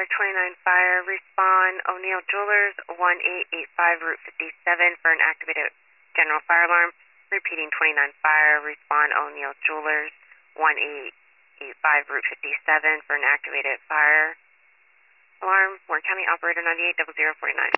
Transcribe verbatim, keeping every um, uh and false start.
twenty-nine Fire, respond O'Neill Jewelers, one eight eight five Route fifty-seven for an activated general fire alarm. Repeating twenty-nine Fire, respond O'Neill Jewelers, one eight eight five Route fifty-seven for an activated fire alarm. Warren County Operator ninety-eight double zero forty-nine.